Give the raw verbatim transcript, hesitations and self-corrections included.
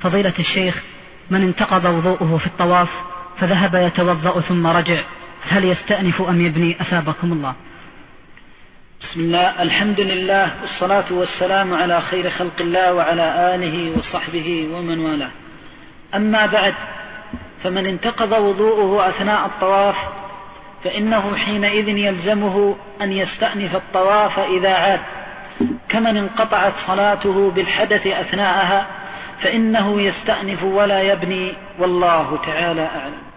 فضيلة الشيخ، من انتقض وضوءه في الطواف فذهب يتوضأ ثم رجع، هل يستأنف أم يبني؟ أثابكم الله. بسم الله، الحمد لله، والصلاة والسلام على خير خلق الله وعلى آله وصحبه ومن والاه. أما بعد، فمن انتقض وضوءه أثناء الطواف فإنه حينئذ يلزمه أن يستأنف الطواف إذا عاد، كمن انقطعت صلاته بالحدث أثناءها فإنه يستأنف ولا يبني، والله تعالى أعلم.